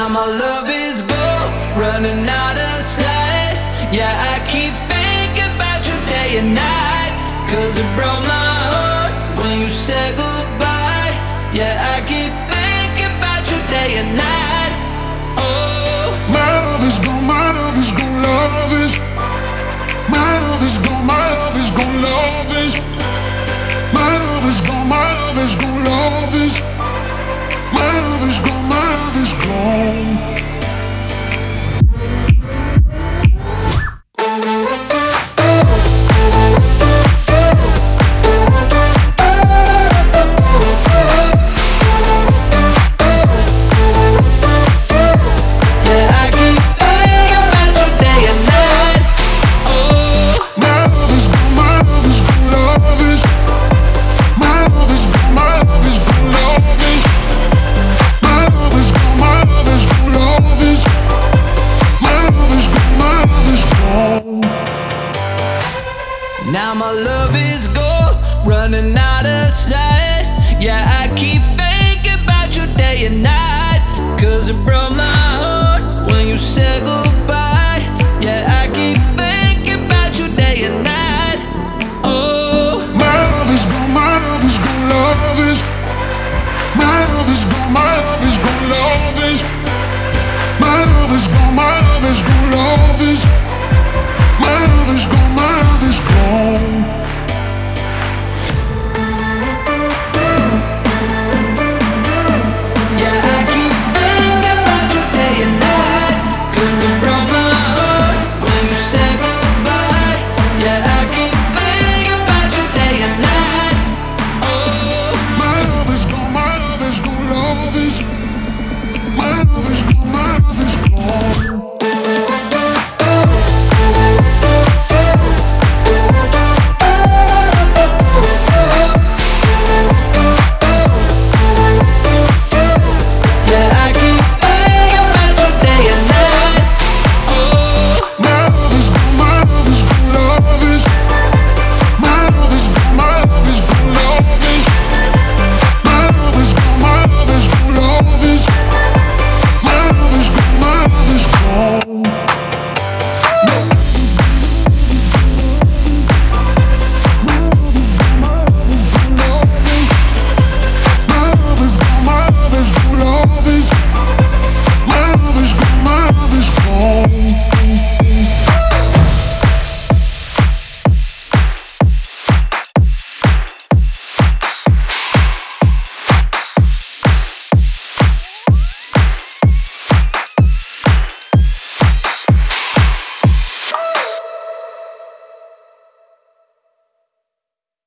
Now my love is gone, running out of sight. Yeah, I keep thinking about you day and night. 'Cause it broke my heart when you said goodbye. Yeah, I keep thinking about you day and night. Oh, my love is gone, my love is gone, love is. My love is gone, my love is gone, love is. My love is gone, my love is gone, love is. My love is gone, my love is gone. now my love is gone, running out of sight. Yeah, I keep thinking about you day and night. 'Cause it broke my heart when you said goodbye. Yeah, I keep thinking about you day and night. Oh, my love is gone, my love is gone, love is. My love is gone, my love is gone, love is. My love is gone, my love is gone, love is. My love is gone, my love is gone. yeah, I keep thinking about you day and night. 'Cause it broke my heart when you said goodbye. Yeah, I keep thinking about you day and night. Oh, my love is gone, my love is gone, love is.